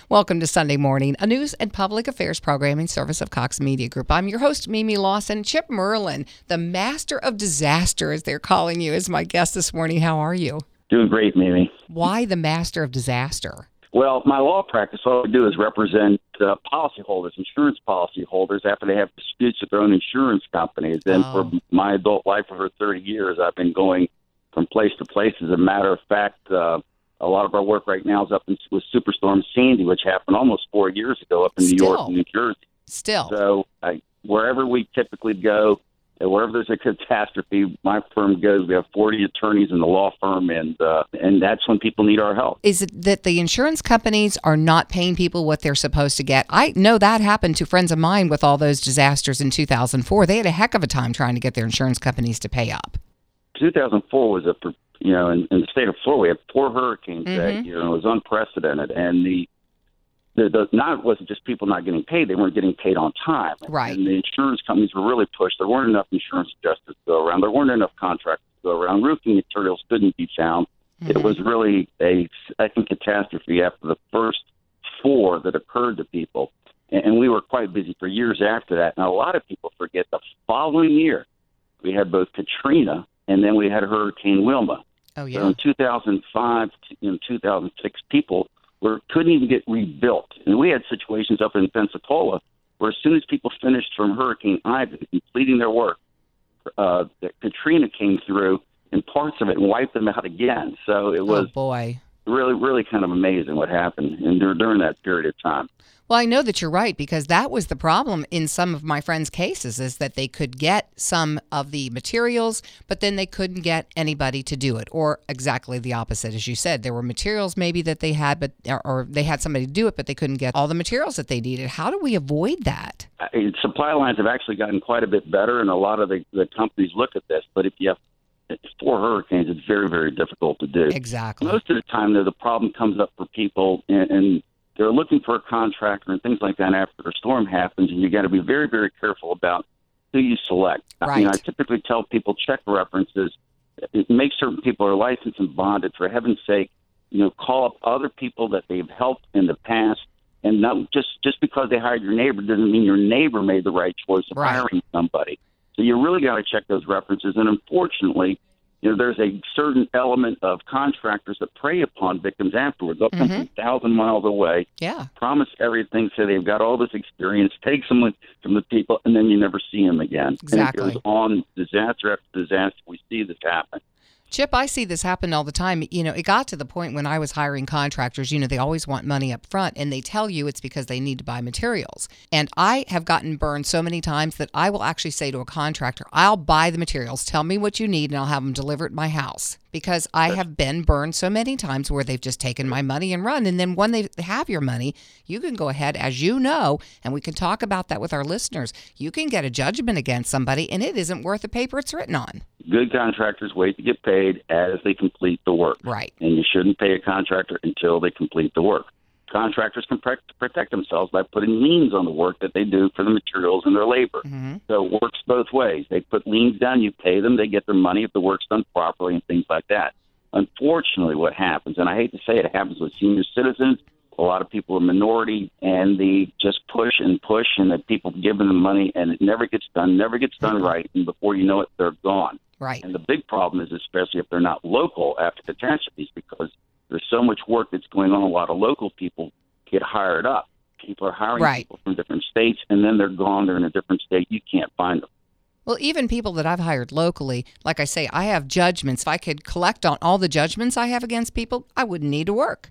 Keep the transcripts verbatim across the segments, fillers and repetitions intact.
Welcome to Sunday Morning, a news and public affairs programming service of Cox Media Group. I'm your host, Mimi Lawson. Chip Merlin, the master of disaster, as they're calling you, is my guest this morning. How are you? Doing great, Mimi. Why the master of disaster? Well, my law practice, all I do is represent uh, policyholders, insurance policyholders, after they have disputes with their own insurance companies. And Oh. for my adult life, for over thirty years, I've been going from place to place. As a matter of fact, uh, a lot of our work right now is up in, with Superstorm Sandy, which happened almost four years ago up in New Still. York and New Jersey. Still. So I, wherever we typically go, and wherever there's a catastrophe, my firm goes. We have forty attorneys in the law firm, and uh, and that's when people need our help. Is it that the insurance companies are not paying people what they're supposed to get? I know that happened to friends of mine with all those disasters in two thousand four. They had a heck of a time trying to get their insurance companies to pay up. two thousand four was a, you know, in, in the state of Florida, we had four hurricanes Mhm. that year, and it was unprecedented. And the, the, the not wasn't just people not getting paid; they weren't getting paid on time. Right. And the insurance companies were really pushed. There weren't enough insurance adjusters to go around. There weren't enough contractors to go around. Roofing materials couldn't be found. Mhm. It was really a second catastrophe after the first four that occurred to people. And, and we were quite busy for years after that. Now, a lot of people forget the following year, we had both Katrina and then we had Hurricane Wilma. Oh, So yeah. in two thousand five and two thousand six, people were couldn't even get rebuilt. And we had situations up in Pensacola where as soon as people finished from Hurricane Ida, completing their work, uh, Katrina came through and parts of it and wiped them out again. So it Oh, was boy. really, really kind of amazing what happened and dur- during that period of time. Well, I know that you're right, because that was the problem in some of my friends' cases, is that they could get some of the materials, but then they couldn't get anybody to do it. Or exactly the opposite, as you said. There were materials maybe that they had, but or, or they had somebody to do it, but they couldn't get all the materials that they needed. How do we avoid that? Uh, Supply lines have actually gotten quite a bit better, and a lot of the, the companies look at this. But if you have four hurricanes, it's very, very difficult to do. Exactly. Most of the time, though, the problem comes up for people, and, and they're looking for a contractor and things like that after a storm happens, and you got to be very, very careful about who you select. I mean, Right. I typically tell people check references, make certain people are licensed and bonded. For heaven's sake, you know, call up other people that they've helped in the past, and not just just because they hired your neighbor doesn't mean your neighbor made the right choice of Right. hiring somebody. So you really got to check those references, and unfortunately, you know, there's a certain element of contractors that prey upon victims afterwards. They'll come Mhm. from a thousand miles away, Yeah. promise everything, say they've got all this experience, take someone from the people, and then you never see them again. Exactly. And it goes on disaster after disaster. We see this happen. Chip, I see this happen all the time. You know, it got to the point when I was hiring contractors, you know, they always want money up front, and they tell you it's because they need to buy materials. And I have gotten burned so many times that I will actually say to a contractor, I'll buy the materials, tell me what you need, and I'll have them delivered at my house. Because I have been burned so many times where they've just taken my money and run. And then when they have your money, you can go ahead, as you know, and we can talk about that with our listeners. You can get a judgment against somebody, and it isn't worth the paper it's written on. Good contractors wait to get paid as they complete the work. Right. And you shouldn't pay a contractor until they complete the work. Contractors can pre- protect themselves by putting liens on the work that they do for the materials and their labor. Mm-hmm. So it works both ways. They put liens down, you pay them, they get their money if the work's done properly and things like that. Unfortunately, what happens, and I hate to say it, it happens with senior citizens, a lot of people are minority, and they just push and push, and the people give them the money, and it never gets done, never gets done right, and before you know it, they're gone. Right. And the big problem is, especially if they're not local after catastrophes, because there's so much work that's going on, a lot of local people get hired up. People are hiring Right. people from different states, and then they're gone. They're in a different state. You can't find them. Well, even people that I've hired locally, like I say, I have judgments. If I could collect on all the judgments I have against people, I wouldn't need to work.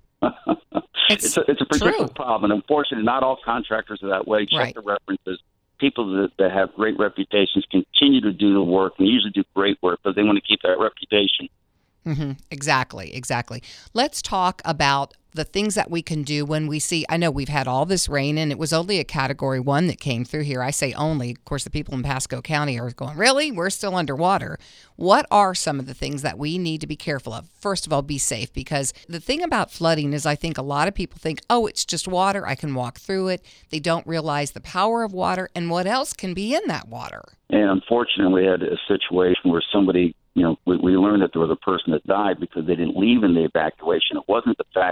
It's, It's a, it's a predictable true. problem, and unfortunately, not all contractors are that way. Check Right. the references. People that, that have great reputations continue to do the work, and usually do great work, but they want to keep that reputation. Mm-hmm. Exactly, exactly. Let's talk about the things that we can do when we see, I know we've had all this rain, and it was only a category one that came through here. I say only. Of course, the people in Pasco County are going, really? We're still underwater. What are some of the things that we need to be careful of? First of all, be safe, because the thing about flooding is I think a lot of people think, oh, it's just water. I can walk through it. They don't realize the power of water and what else can be in that water. And unfortunately, we had a situation where somebody, you know, we, we learned that there was a person that died because they didn't leave in the evacuation. It wasn't the fact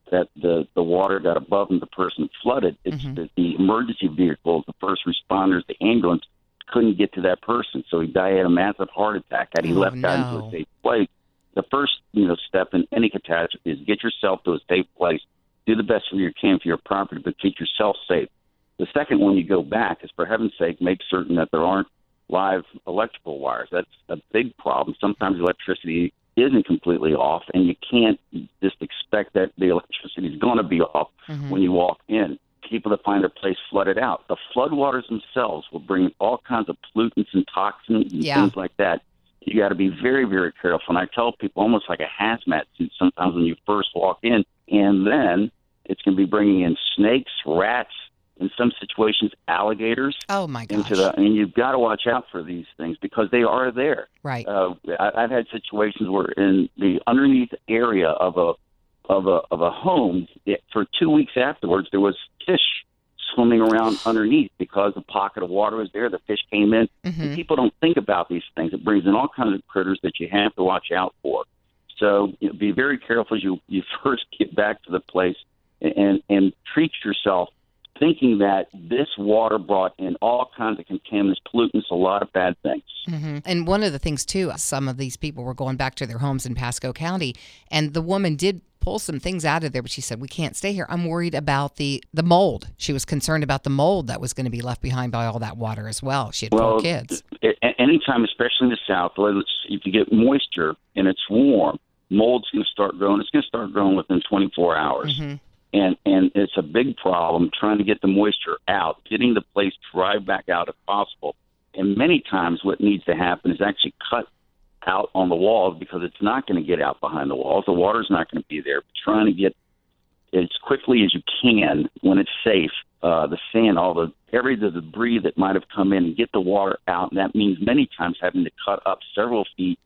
that the, the water got above and the person flooded. It's Mm-hmm. that the emergency vehicles, the first responders, the ambulance couldn't get to that person. So he died, had a massive heart attack. Had he Oh, left out no. into a safe place, the first you know step in any catastrophe is get yourself to a safe place. Do the best you can for your property, but keep yourself safe. The second one you go back is, for heaven's sake, make certain that there aren't live electrical wires. That's a big problem. Sometimes electricity isn't completely off, and you can't just expect that the electricity is going to be off Mm-hmm. when you walk in. People that find their place flooded out. The floodwaters themselves will bring all kinds of pollutants and toxins and Yeah. things like that. You got to be very, very careful. And I tell people almost like a hazmat suit sometimes when you first walk in, and then it's going to be bringing in snakes, rats, in some situations, alligators Oh, my gosh. into the, and you've got to watch out for these things because they are there. Right. Uh, I, I've had situations where in the underneath area of a of a of a home, it, for two weeks afterwards, there was fish swimming around underneath because a pocket of water was there. The fish came in. Mm-hmm. And people don't think about these things. It brings in all kinds of critters that you have to watch out for. So you know, be very careful as you, you first get back to the place and, and treat yourself thinking that this water brought in all kinds of contaminants, pollutants, a lot of bad things. Mm-hmm. And one of the things, too, some of these people were going back to their homes in Pasco County, and the woman did pull some things out of there, but she said, we can't stay here. I'm worried about the, the mold. She was concerned about the mold that was going to be left behind by all that water as well. She had well, four kids. A- anytime, especially in the South, if you get moisture and it's warm, mold's going to start growing. It's going to start growing within twenty-four hours. Mm-hmm. And and it's a big problem trying to get the moisture out, getting the place dried back out if possible. And many times what needs to happen is actually cut out on the walls because it's not going to get out behind the walls. The water's not going to be there. But trying to get as quickly as you can when it's safe, uh, the sand, all the every the debris that might have come in and get the water out. And that means many times having to cut up several feet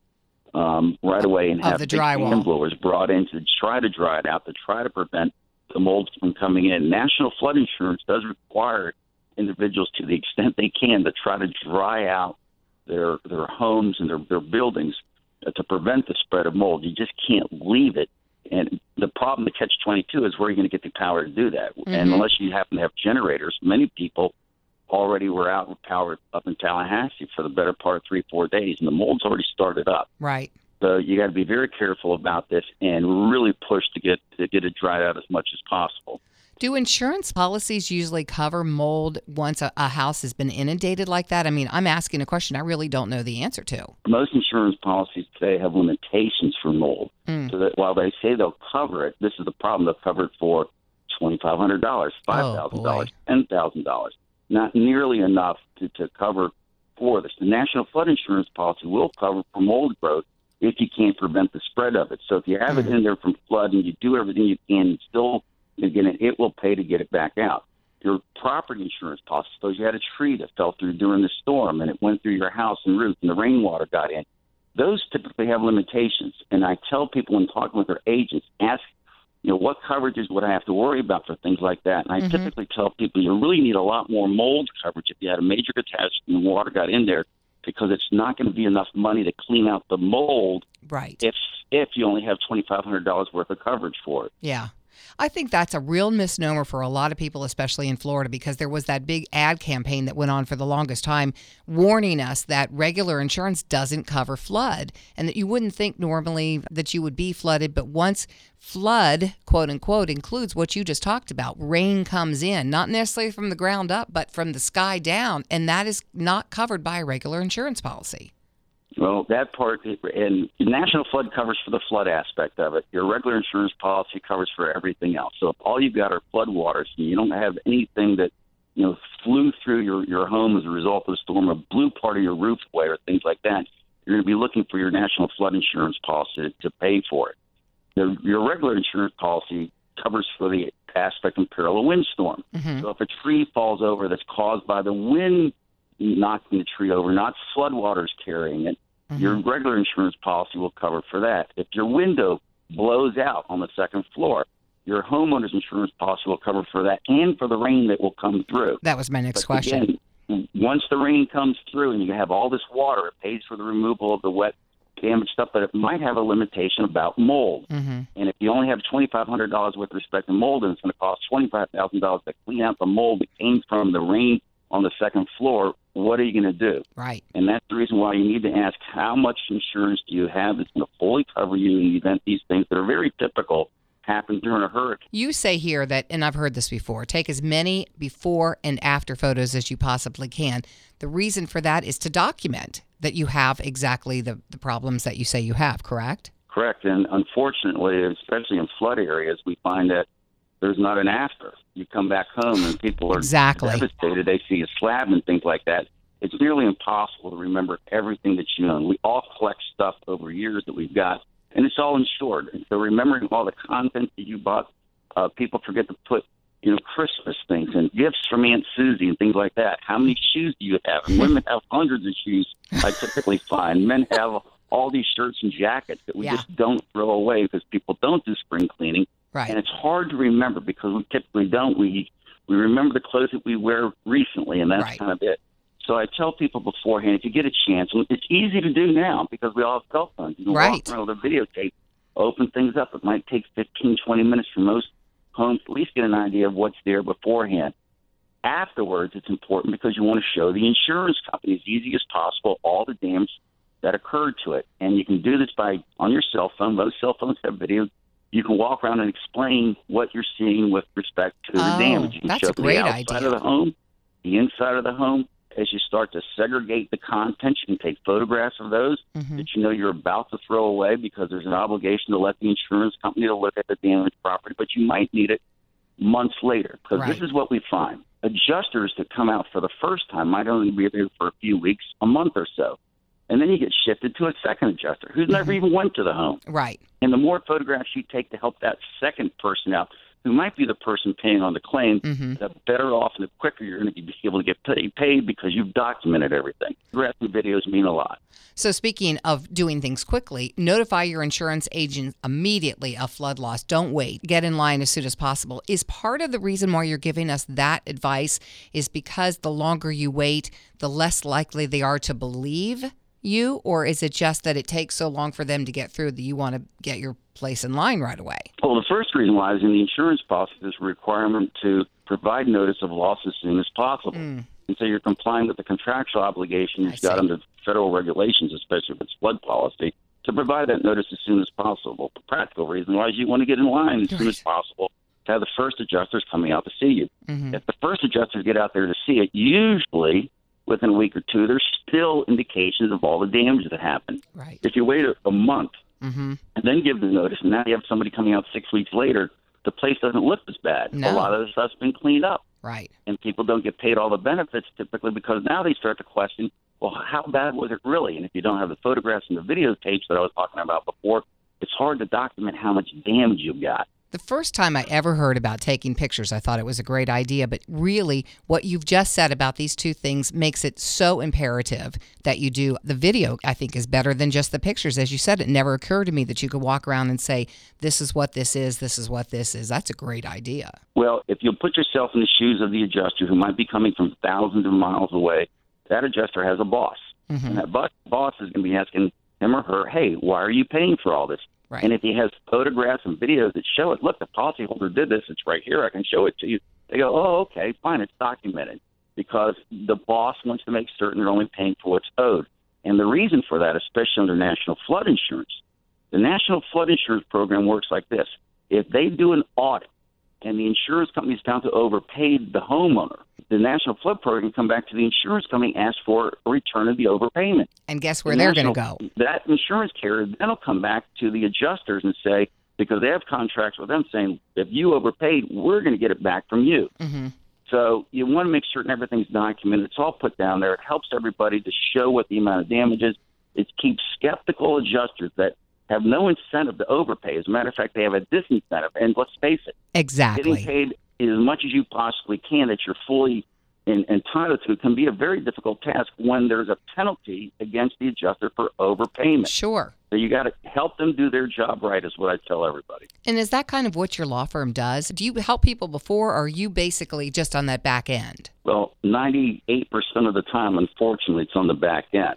um, right away and Of have the big drywall. hand blowers brought in to try to dry it out, to try to prevent the mold from coming in. National Flood Insurance does require individuals, to the extent they can, to try to dry out their their homes and their, their buildings uh, to prevent the spread of mold. You just can't leave it. And the problem, the catch twenty-two, is where are you going to get the power to do that? Mm-hmm. And unless you happen to have generators, many people already were out with power up in Tallahassee for the better part of three, four days, and the mold's already started up. Right. So you got to be very careful about this and really push to get to get it dried out as much as possible. Do insurance policies usually cover mold once a, a house has been inundated like that? I mean, I'm asking a question I really don't know the answer to. Most insurance policies today have limitations for mold. Mm. So that while they say they'll cover it, this is the problem. They'll cover it for twenty-five hundred dollars, five thousand dollars, ten thousand dollars. Not nearly enough to, to cover for this. The National Flood Insurance policy will cover for mold growth if you can't prevent the spread of it. So if you have Mm. it in there from flood and you do everything you can and still get it, it will pay to get it back out. Your property insurance policy, suppose you had a tree that fell through during the storm and it went through your house and roof and the rainwater got in. Those typically have limitations. And I tell people when talking with their agents, ask, you know, what coverages would I have to worry about for things like that? And I Mhm. typically tell people you really need a lot more mold coverage if you had a major catastrophe and water got in there, because it's not going to be enough money to clean out the mold Right. if if you only have twenty-five hundred dollars worth of coverage for it. Yeah. I think that's a real misnomer for a lot of people, especially in Florida, because there was that big ad campaign that went on for the longest time warning us that regular insurance doesn't cover flood and that you wouldn't think normally that you would be flooded. But once flood, quote unquote, includes what you just talked about, rain comes in, not necessarily from the ground up, but from the sky down. And that is not covered by a regular insurance policy. Well, that part, and National Flood covers for the flood aspect of it. Your regular insurance policy covers for everything else. So if all you've got are flood waters and you don't have anything that, you know, flew through your, your home as a result of the storm or blew part of your roof away or things like that, you're going to be looking for your National Flood Insurance policy to pay for it. The, your regular insurance policy covers for the aspect and peril of windstorm. Mm-hmm. So if a tree falls over that's caused by the wind knocking the tree over, not floodwaters carrying it, Mm-hmm. your regular insurance policy will cover for that. If your window blows out on the second floor, your homeowner's insurance policy will cover for that and for the rain that will come through. That was my next But question. Again, once the rain comes through and you have all this water, it pays for the removal of the wet damaged stuff, but it might have a limitation about mold. Mm-hmm. And if you only have twenty-five hundred dollars with respect to mold, and it's going to cost twenty-five thousand dollars to clean out the mold that came from the rain on the second floor, what are you going to do? Right. And that's the reason why you need to ask, how much insurance do you have that's going to fully cover you in the event these things that are very typical happen during a hurricane? You say here that, and I've heard this before, take as many before and after photos as you possibly can. The reason for that is to document that you have exactly the, the problems that you say you have, correct? Correct. And unfortunately, especially in flood areas, we find that there's not an after. You come back home and people are exactly. devastated. They see a slab and things like that. It's nearly impossible to remember everything that you own. We all collect stuff over years that we've got, and it's all insured. And so remembering all the content that you bought, uh, people forget to put, you know, Christmas things and gifts from Aunt Susie and things like that. How many shoes do you have? And women have hundreds of shoes, I typically find. Men have all these shirts and jackets that we yeah. just don't throw away because people don't do spring cleaning. Right. And it's hard to remember because we typically don't. We we remember the clothes that we wear recently, and that's right. kind of it. So I tell people beforehand, if you get a chance, and it's easy to do now because we all have cell phones. You can right. walk around with a videotape, open things up. It might take fifteen, twenty minutes for most homes to at least get an idea of what's there beforehand. Afterwards, it's important because you want to show the insurance company as easy as possible all the damage that occurred to it. And you can do this by on your cell phone. Most cell phones have video. You can walk around and explain what you're seeing with respect to the oh, damage. You can that's show a great the outside idea. of the home, the inside of the home. As you start to segregate the contents, you can take photographs of those mm-hmm. that you know you're about to throw away because there's an obligation to let the insurance company to look at the damaged property, but you might need it months later. Because right. this is what we find. Adjusters that come out for the first time might only be there for a few weeks, a month or so. And then you get shifted to a second adjuster who's mm-hmm. never even went to the home. Right. And the more photographs you take to help that second person out, who might be the person paying on the claim, mm-hmm. the better off and the quicker you're going to be able to get pay, paid because you've documented everything. Photographs and videos mean a lot. So speaking of doing things quickly, notify your insurance agent immediately of flood loss. Don't wait. Get in line as soon as possible. Is part of the reason why you're giving us that advice is because the longer you wait, the less likely they are to believe you, or is it just that it takes so long for them to get through that you want to get your place in line right away? Well, the first reason why is in the insurance policy, there's a requirement to provide notice of loss as soon as possible. Mm. And so you're complying with the contractual obligation you've got under federal regulations, especially if it's flood policy, to provide that notice as soon as possible. The practical reason why is you want to get in line as right. soon as possible to have the first adjusters coming out to see you. Mm-hmm. If the first adjusters get out there to see it, usually within a week or two, there's still indications of all the damage that happened. Right. If you wait a, a month mm-hmm. and then give the notice, and now you have somebody coming out six weeks later, the place doesn't look as bad. No. A lot of the stuff's been cleaned up. Right. And people don't get paid all the benefits typically because now they start to question, well, how bad was it really? And if you don't have the photographs and the videotapes that I was talking about before, it's hard to document how much damage you've got. The first time I ever heard about taking pictures, I thought it was a great idea, but really what you've just said about these two things makes it so imperative that you do. The video, I think, is better than just the pictures. As you said, it never occurred to me that you could walk around and say, this is what this is, this is what this is. That's a great idea. Well, if you'll put yourself in the shoes of the adjuster who might be coming from thousands of miles away, that adjuster has a boss. Mm-hmm. And that boss is going to be asking him or her, hey, why are you paying for all this? Right. And if he has photographs and videos that show it, look, the policyholder did this. It's right here. I can show it to you. They go, oh, okay, fine. It's documented because the boss wants to make certain they're only paying for what's owed. And the reason for that, especially under National Flood Insurance, the National Flood Insurance Program works like this. If they do an audit and the insurance company is found to overpaid the homeowner, the National Flood Program can come back to the insurance company and ask for a return of the overpayment. And guess where the they're national, going to go? That insurance carrier then will come back to the adjusters and say, because they have contracts with them saying, if you overpaid, we're going to get it back from you. Mm-hmm. So you want to make certain everything's documented. It's all put down there. It helps everybody to show what the amount of damage is. It keeps skeptical adjusters that have no incentive to overpay. As a matter of fact, they have a disincentive. And let's face it, exactly. getting paid as much as you possibly can that you're fully in, entitled to can be a very difficult task when there's a penalty against the adjuster for overpayment. Sure. So you got to help them do their job right is what I tell everybody. And is that kind of what your law firm does? Do you help people before, or are you basically just on that back end? Well, ninety-eight percent of the time, unfortunately, it's on the back end. Right.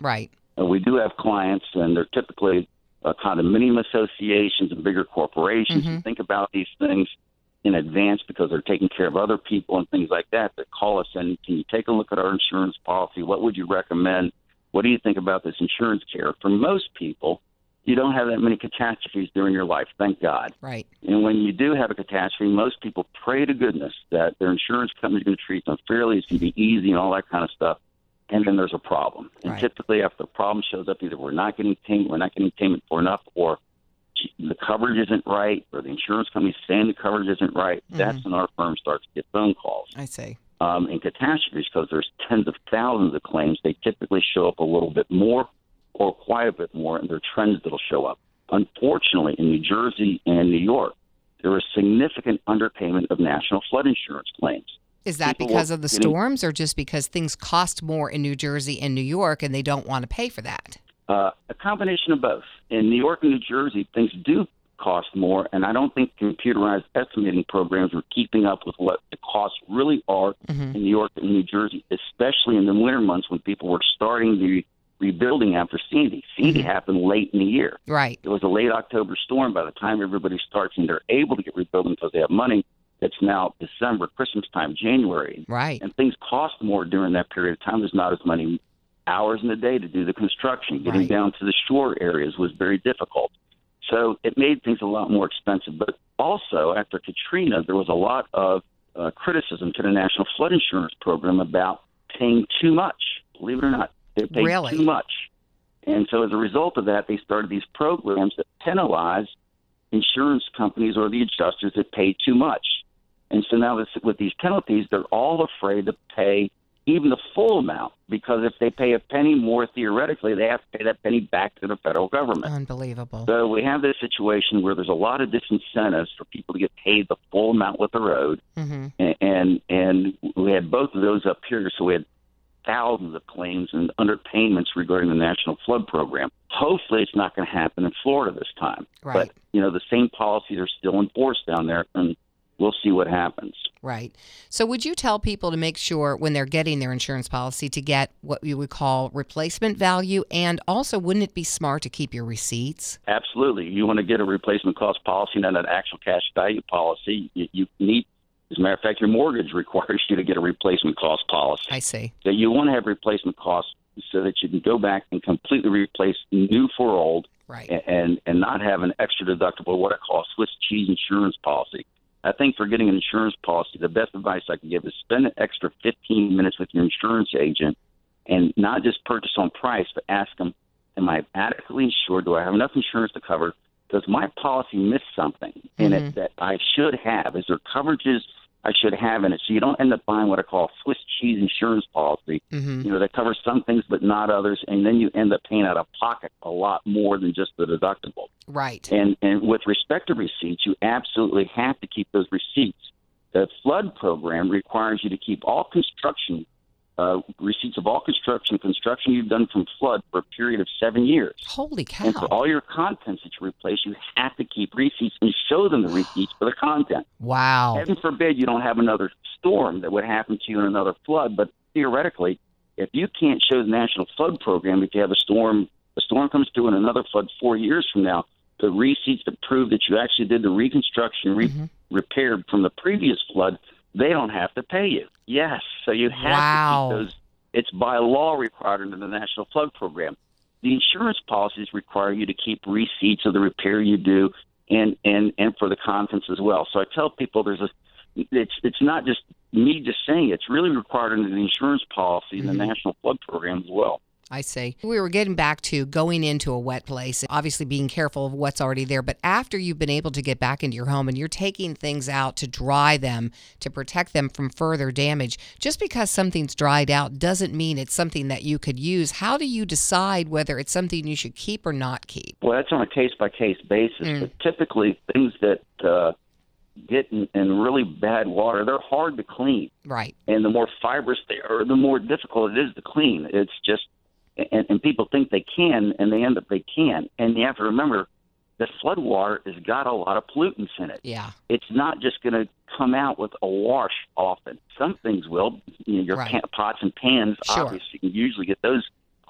Uh, we do have clients, and they're typically uh, condominium associations and bigger corporations Mm-hmm. who think about these things in advance because they're taking care of other people and things like that, that call us and, can you take a look at our insurance policy? What would you recommend? What do you think about this insurance care? For most people, you don't have that many catastrophes during your life, thank God. Right. And when you do have a catastrophe, most people pray to goodness that their insurance company is going to treat them fairly, it's going to be easy and all that kind of stuff. And then there's a problem. And Right. typically after the problem shows up, either we're not getting payment, we're not getting payment for enough, or the coverage isn't right, or the insurance company is saying the coverage isn't right. Mm-hmm. That's when our firm starts to get phone calls. I see. Um, in catastrophes, because there's tens of thousands of claims, they typically show up a little bit more or quite a bit more, and there are trends that'll show up. Unfortunately, in New Jersey and New York, there is significant underpayment of national flood insurance claims. Is that People because were of the getting- storms, or just because things cost more in New Jersey and New York and they don't want to pay for that? Uh, a combination of both. In New York and New Jersey, things do cost more, and I don't think computerized estimating programs are keeping up with what the costs really are Mm-hmm. in New York and New Jersey, especially in the winter months when people were starting the rebuilding after Sandy. Sandy Mm-hmm. happened late in the year. Right. It was a late October storm. By the time everybody starts and they're able to get rebuilding because they have money, it's now December, Christmas time, January. Right. And things cost more during that period of time. There's not as many hours in the day to do the construction. Getting Right. down to the shore areas was very difficult. So it made things a lot more expensive. But also, after Katrina, there was a lot of uh, criticism to the National Flood Insurance Program about paying too much. Believe it or not, they paid Really? too much. And so as a result of that, they started these programs that penalize insurance companies or the adjusters that pay too much. And so now this, with these penalties, they're all afraid to pay even the full amount, because if they pay a penny more, theoretically, they have to pay that penny back to the federal government. Unbelievable. So we have this situation where there's a lot of disincentives for people to get paid the full amount with the road, Mm-hmm. and, and and we had both of those up here. So we had thousands of claims and underpayments regarding the National Flood Program. Hopefully, it's not going to happen in Florida this time. Right. But you know, the same policies are still enforced down there, and we'll see what happens. Right. So would you tell people to make sure when they're getting their insurance policy to get what you would call replacement value? And also, wouldn't it be smart to keep your receipts? Absolutely. You want to get a replacement cost policy, not an actual cash value policy. You, you need, as a matter of fact, your mortgage requires you to get a replacement cost policy. I see. So you want to have replacement costs so that you can go back and completely replace new for old, Right. and, and not have an extra deductible, what I call a Swiss cheese insurance policy. I think for getting an insurance policy, the best advice I can give is spend an extra fifteen minutes with your insurance agent, and not just purchase on price, but ask them, am I adequately insured? Do I have enough insurance to cover? Does my policy miss something in Mhm. it that I should have? Is there coverages I should have in it? So you don't end up buying what I call a Swiss cheese insurance policy, Mm-hmm. you know, that covers some things but not others, and then you end up paying out of pocket a lot more than just the deductible. Right. And and with respect to receipts, you absolutely have to keep those receipts. The flood program requires you to keep all construction uh, receipts of all construction construction you've done from flood for a period of seven years. Holy And for cow. all your contents that you replace, you have to keep receipts and show them the receipts for the content. Wow. Heaven forbid you don't have another storm that would happen to you in another flood, but theoretically, if you can't show the National Flood Program, if you have a storm, a storm comes through in another flood four years from now, the receipts that prove that you actually did the reconstruction, re- Mhm. repaired from the previous flood, they don't have to pay you. Yes, so you have Wow. to keep those. It's by law required under the National Flood Program. The insurance policies require you to keep receipts of the repair you do, and and and for the contents as well. So I tell people there's a, it's it's not just me just saying it. It's really required under the insurance policy and the Mhm. National Flood Program as well. I see. We were getting back to going into a wet place, obviously being careful of what's already there. But after you've been able to get back into your home and you're taking things out to dry them, to protect them from further damage, just because something's dried out doesn't mean it's something that you could use. How do you decide whether it's something you should keep or not keep? Well, that's on a case-by-case basis. Mm. But typically, things that uh, get in, in really bad water, they're hard to clean. Right. And the more fibrous they are, the more difficult it is to clean. It's just, and, and people think they can, and they end up they can. And you have to remember, the flood water has got a lot of pollutants in it. Yeah. It's not just going to come out with a wash often. Some things will. You know, your Right. pan, pots and pans, Sure. obviously, you can usually get those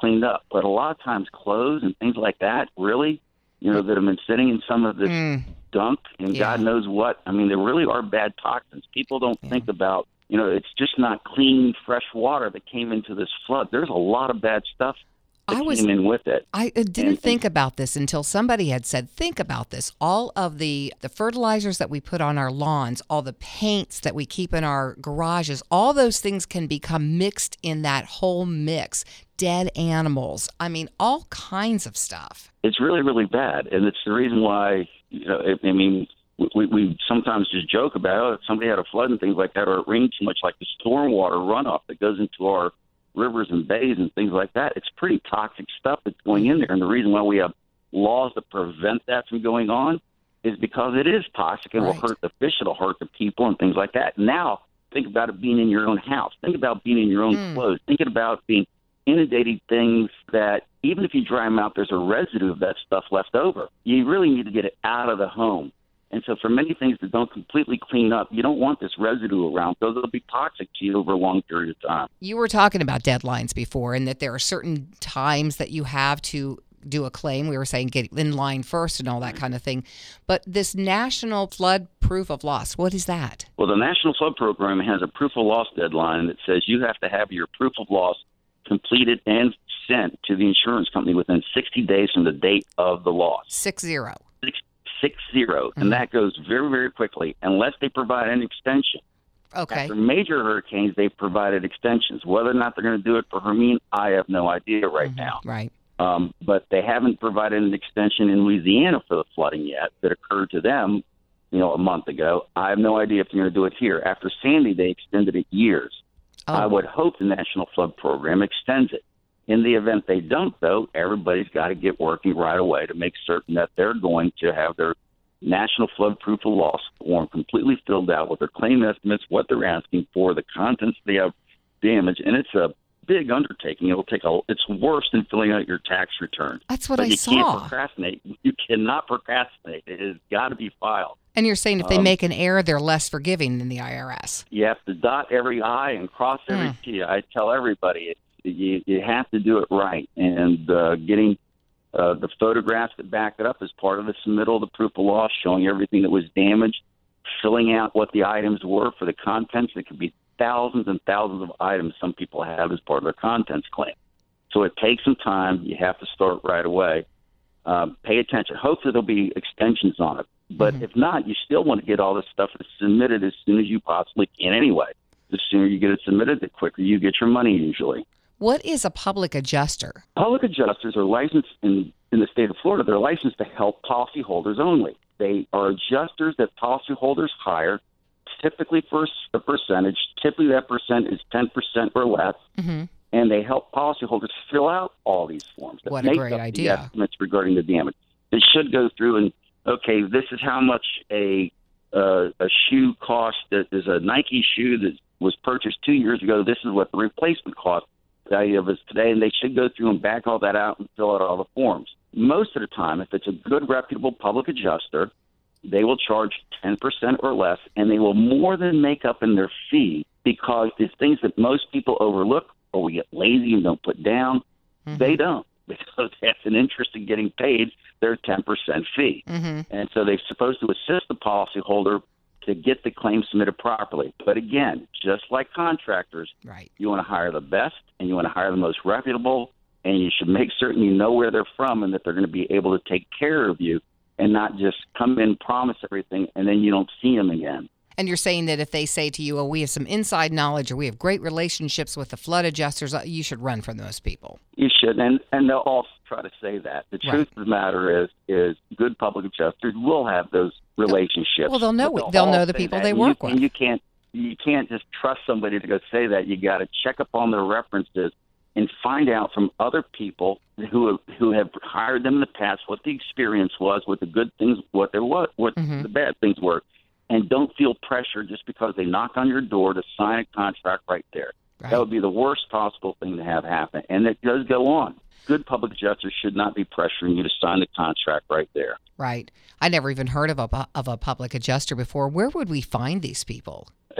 cleaned up. But a lot of times clothes and things like that, really, you know, that have been sitting in some of this Mm. gunk and Yeah. God knows what. I mean, there really are bad toxins. People don't Yeah. think about, you know, it's just not clean, fresh water that came into this flood. There's a lot of bad stuff that I was- came in with it. I uh, didn't And- think about this until somebody had said, think about this. All of the, the fertilizers that we put on our lawns, all the paints that we keep in our garages, all those things can become mixed in that whole mix. Dead animals. I mean, all kinds of stuff. It's really, really bad. And it's the reason why, you know, I I mean, we, we sometimes just joke about, oh, if somebody had a flood and things like that, or it rained too much, like the stormwater runoff that goes into our rivers and bays and things like that. It's pretty toxic stuff that's going in there. And the reason why we have laws to prevent that from going on is because it is toxic and Right. will hurt the fish, it'll hurt the people and things like that. Now, think about it being in your own house. Think about being in your own Mm. clothes. Thinking about being inundating things that even if you dry them out, there's a residue of that stuff left over. You really need to get it out of the home. And so for many things that don't completely clean up, you don't want this residue around because it'll be toxic to you over a long period of time. You were talking about deadlines before and that there are certain times that you have to do a claim. We were saying get in line first and all that kind of thing. But this National Flood Proof of Loss, what is that? Well, the National Flood Program has a proof of loss deadline that says you have to have your proof of loss completed and sent to the insurance company within sixty days from the date of the loss. Six zero. Six, six zero. And that goes very, very quickly unless they provide an extension. Okay. After major hurricanes, they've provided extensions. Whether or not they're going to do it for Hermine, I have no idea right now. Right. Um, but they haven't provided an extension in Louisiana for the flooding yet that occurred to them, you know, a month ago. I have no idea if they're going to do it here. After Sandy, they extended it years. Oh. I would hope the National Flood Program extends it. In the event they don't, though, everybody's got to get working right away to make certain that they're going to have their National Flood Proof of Loss form completely filled out with their claim estimates, what they're asking for, the contents they have damage, and it's a big undertaking. It'll take a. It's worse than filling out your tax return. That's what but I you saw. can't procrastinate. You cannot procrastinate. It has got to be filed. And you're saying if they Um, make an error, they're less forgiving than the I R S. You have to dot every I and cross every Mm. T. I tell everybody it, you you have to do it right, and uh, getting uh, the photographs that back it up is part of the submittal of the proof of loss, showing everything that was damaged, filling out what the items were for the contents. It could be thousands and thousands of items some people have as part of their contents claim. So it takes some time. You have to start right away. Um, pay attention. Hopefully there'll be extensions on it. But Mhm. if not, you still want to get all this stuff submitted as soon as you possibly can anyway. The sooner you get it submitted, the quicker you get your money usually. What is a public adjuster? Public adjusters are licensed in, in the state of Florida. They're licensed to help policyholders only. They are adjusters that policyholders hire, typically for a percentage. Typically that percent is ten percent or less. Mm-hmm. And they help policyholders fill out all these forms that What a make great up idea. the estimates regarding the damage. They should go through and, okay, this is how much a uh, a shoe cost. That is a Nike shoe that was purchased two years ago. This is what the replacement cost value of is today, and they should go through and back all that out and fill out all the forms. Most of the time, if it's a good, reputable public adjuster, they will charge ten percent or less, and they will more than make up in their fee because it's things that most people overlook or we get lazy and don't put down. Mm-hmm. They don't because that's an interest in getting paid their ten percent fee. Mm-hmm. And so they're supposed to assist the policyholder to get the claim submitted properly. But again, just like contractors, Right. you want to hire the best and you want to hire the most reputable, and you should make certain you know where they're from and that they're going to be able to take care of you and not just come in, promise everything, and then you don't see them again. And you're saying that if they say to you, oh, we have some inside knowledge or we have great relationships with the flood adjusters, uh, you should run from those people. You should, and, and they'll all try to say that. The truth Right. of the matter is, is good public adjusters will have those relationships. Well, they'll know- But they'll all know the say people that, they and work you, with. And you can't, you can't just trust somebody to go say that. You got to check up on their references and find out from other people who have, who have hired them in the past what the experience was, what the good things, what there was, what Mhm. the bad things were. And don't feel pressure just because they knock on your door to sign a contract right there. Right. That would be the worst possible thing to have happen. And it does go on. Good public adjusters should not be pressuring you to sign the contract right there. Right. I never even heard of a, of a public adjuster before. Where would we find these people?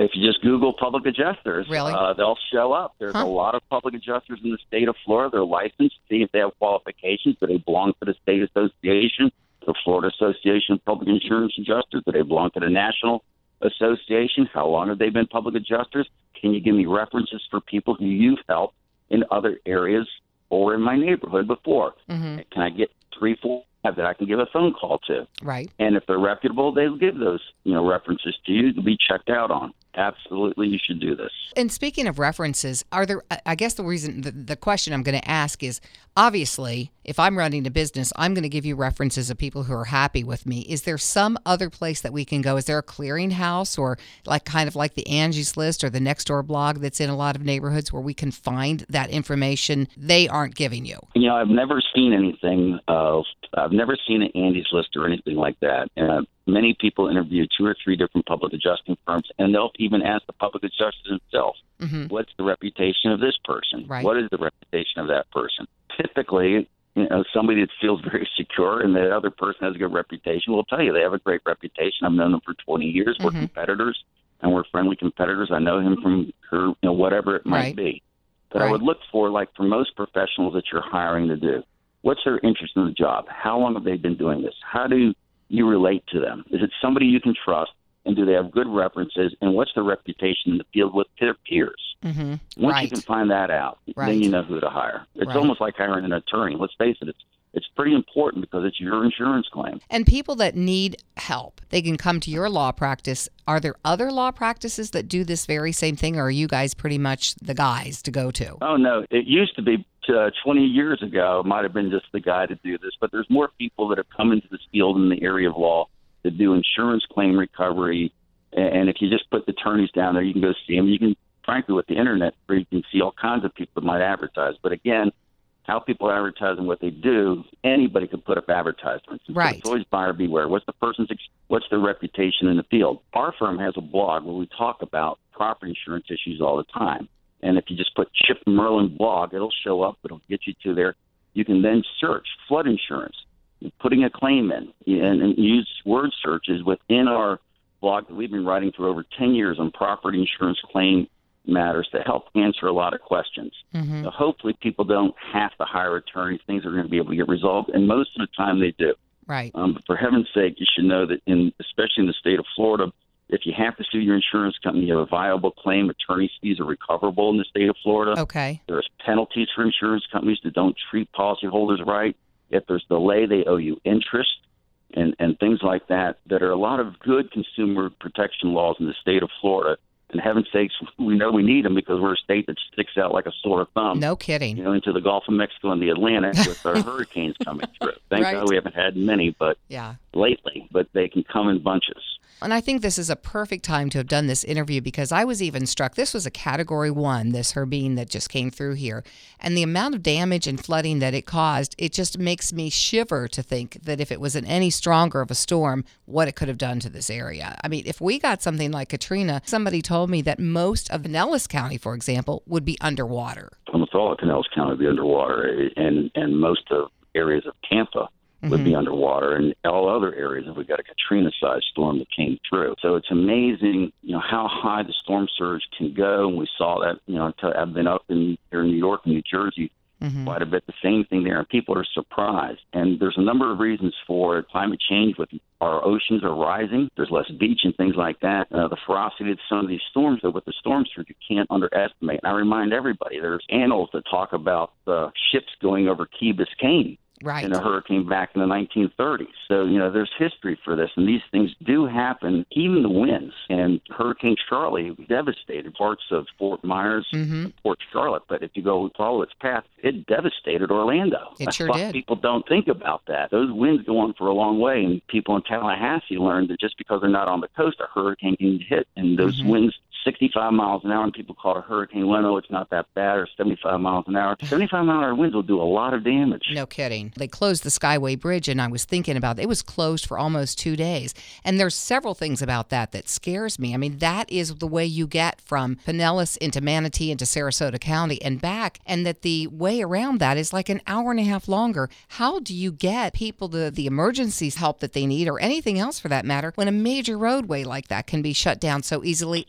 If you just Google public adjusters, Really? uh, they'll show up. There's Huh. a lot of public adjusters in the state of Florida. They're licensed. See if they have qualifications. Do they belong to the state association, the Florida Association of Public Insurance Adjusters? Do they belong to the National Association? How long have they been public adjusters? Can you give me references for people who you've helped in other areas or in my neighborhood before? Mm-hmm. Can I get three, four that I can give a phone call to? Right. And if they're reputable, they'll give those, you know, references to you to be checked out on. Absolutely, you should do this. And speaking of references, are there, I guess the reason, the, the question I'm going to ask is, obviously, if I'm running a business, I'm going to give you references of people who are happy with me. Is there some other place that we can go? Is there a clearinghouse or like kind of like the Angie's List or the Nextdoor blog that's in a lot of neighborhoods where we can find that information they aren't giving you? You know, I've never seen anything of, I've never seen an Andy's List or anything like that. Uh, many people interview two or three different public adjusting firms, and they'll even ask the public adjuster themselves, Mm-hmm. what's the reputation of this person? Right. What is the reputation of that person? Typically, you know, somebody that feels very secure and the other person has a good reputation will tell you they have a great reputation. I've known them for twenty years. We're Mhm. competitors, and we're friendly competitors. I know him from her, you know, whatever it might Right. be. But Right. I would look for, like for most professionals that you're hiring to do, what's their interest in the job? How long have they been doing this? How do you relate to them? Is it somebody you can trust? And do they have good references? And what's their reputation in the field with their peers? Mm-hmm. Once Right. you can find that out, Right. then you know who to hire. It's Right. almost like hiring an attorney. Let's face it, it's it's pretty important because it's your insurance claim. And people that need help, they can come to your law practice. Are there other law practices that do this very same thing, or are you guys pretty much the guys to go to? Oh, no. It used to be uh, twenty years ago, it might have been just the guy to do this, but there's more people that have come into this field in the area of law that do insurance claim recovery. And if you just put the attorneys down there, you can go see them. You can, frankly, with the internet, where you can see all kinds of people that might advertise. But again, how people advertise and what they do, anybody could put up advertisements. So Right. it's always buyer beware. What's the person's, ex- what's their reputation in the field? Our firm has a blog where we talk about property insurance issues all the time. And if you just put Chip Merlin blog, it'll show up. It'll get you to there. You can then search flood insurance, putting a claim in, and, and use word searches within our blog that we've been writing for over ten years on property insurance claim matters to help answer a lot of questions. Mm-hmm. So hopefully people don't have to hire attorneys. Things are going to be able to get resolved, and most of the time they do. Right. Um, but for heaven's sake, you should know that, in especially in the state of Florida, if you have to sue your insurance company, you have a viable claim, attorney's fees are recoverable in the state of Florida. Okay. There's penalties for insurance companies that don't treat policyholders right. If there's delay, they owe you interest and, and things like that, that are a lot of good consumer protection laws in the state of Florida. And heaven's sakes, we know we need them because we're a state that sticks out like a sore thumb. No kidding. You know, into the Gulf of Mexico and the Atlantic with our hurricanes coming through. Thank Right. God we haven't had many, but Yeah. lately, but they can come in bunches. And I think this is a perfect time to have done this interview because I was even struck. This was a category one, this Hermine that just came through here. And the amount of damage and flooding that it caused, it just makes me shiver to think that if it was an any stronger of a storm, what it could have done to this area. I mean, if we got something like Katrina, somebody told me that most of Pinellas County, for example, would be underwater. Almost all of Pinellas County would be underwater, and, and most of areas of Tampa would be underwater, and all other areas if we got a Katrina-sized storm that came through. So it's amazing, you know, how high the storm surge can go, and we saw that, you know, I've been up in here in New York and New Jersey Mm-hmm. quite a bit, the same thing there, and people are surprised. And there's a number of reasons for it. Climate change, with our oceans are rising, there's less beach and things like that. Uh, the ferocity of some of these storms, though, with the storm surge, you can't underestimate. And I remind everybody, there's annals that talk about uh, ships going over Key Biscayne Right. in a hurricane back in the nineteen thirties. So, you know, there's history for this, and these things do happen, even the winds. And Hurricane Charlie devastated parts of Fort Myers, Mm-hmm. Port Charlotte, but if you go follow its path, it devastated Orlando. It sure A lot of did. People don't think about that. Those winds go on for a long way, and people in Tallahassee learned that just because they're not on the coast, a hurricane can hit, and those Mhm. winds sixty-five miles an hour, and people call it a hurricane. Well, no, it's not that bad, or seventy-five miles an hour. seventy-five mile an hour winds will do a lot of damage. No kidding. They closed the Skyway Bridge, and I was thinking about it. It was closed for almost two days. And there's several things about that that scares me. I mean, that is the way you get from Pinellas into Manatee into Sarasota County and back, and that the way around that is like an hour and a half longer. How do you get people the, the emergency help that they need, or anything else for that matter, when a major roadway like that can be shut down so easily in a category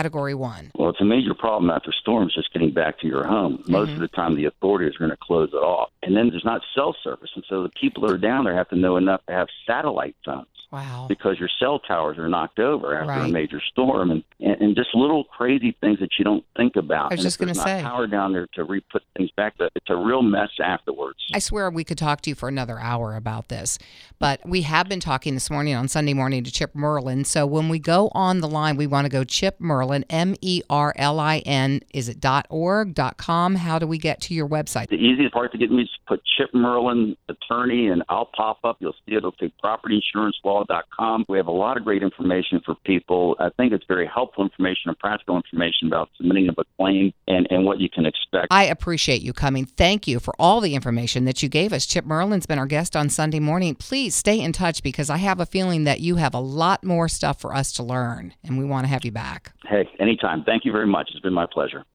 Category one? Well, it's a major problem after storms just getting back to your home. Most Mm-hmm. of the time, the authorities are going to close it off. And then there's not cell service. And so the people that are down there have to know enough to have satellite phones. Wow. Because your cell towers are knocked over after Right. a major storm, and, and and just little crazy things that you don't think about. I was and just if there's gonna not say. power down there to re-put things back. It's a real mess afterwards. I swear we could talk to you for another hour about this, but we have been talking this morning on Sunday morning to Chip Merlin. So when we go on the line, we want to go Chip Merlin, M E R L I N. Is it .org, .com? How do we get to your website? The easiest part to get me is to put Chip Merlin attorney, and I'll pop up. You'll see it. It'll say property insurance law dot com. We have a lot of great information for people. I think it's very helpful information and practical information about submitting of a claim and, and what you can expect. I appreciate you coming. Thank you for all the information that you gave us. Chip Merlin's been our guest on Sunday morning. Please stay in touch because I have a feeling that you have a lot more stuff for us to learn, and we want to have you back. Hey, anytime. Thank you very much. It's been my pleasure.